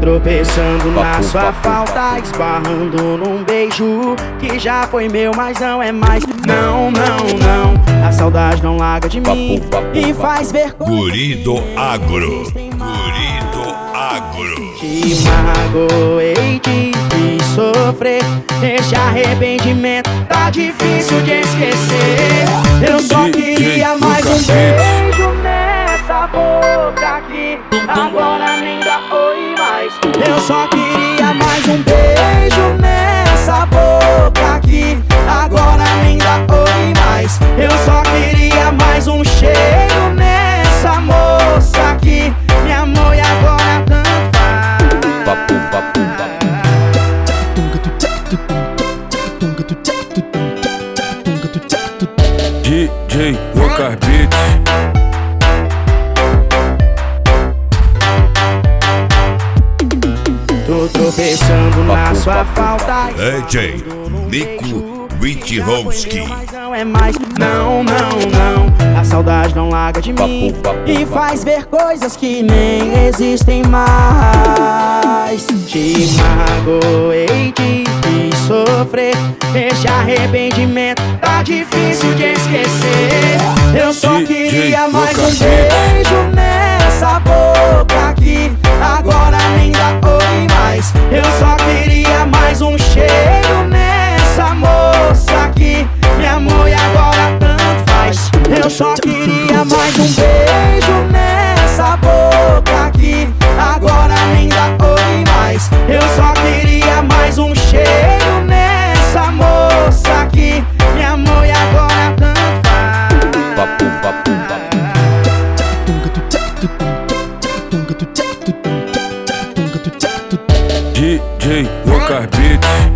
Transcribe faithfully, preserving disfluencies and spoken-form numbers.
tropeçando na sua falta, esbarrando num beijo que já foi meu, mas não é mais. Não, não, não, a saudade não larga de mim e faz ver coisas. Guri do Agro, Guri do Agro. Te magoei, te fiz sofrer, esse arrependimento tá difícil de esquecer. Eu só queria mais um beijo nessa boca aqui, agora nem dá oi mais. Eu só queria mais um beijo nessa boca aqui, agora nem dá oi mais. Eu só queria mais um cheiro nessa moça aqui, me amor, e agora tanto faz. Papo, papo, papo. D J Lucas Beats. Tô tropeçando na sua falta, D J Nico Witchowski. mas não é mais. Não, não, não, a saudade não larga de mim e faz ver coisas que nem existem mais. Te magoei, te fiz sofrer, esse arrependimento tá difícil de esquecer. Eu só queria mais um beijo nessa boca aqui, agora nem dá oi mais. Eu só queria mais um cheiro nessa moça aqui, me amor, e agora tanto faz. Eu só queria mais um beijo nessa boca aqui, agora nem dá oi mais. Eu só queria mais um cheiro nessa moça aqui, me amor, e agora tanto faz. Papo, papo, papo. D J Lucas Beats.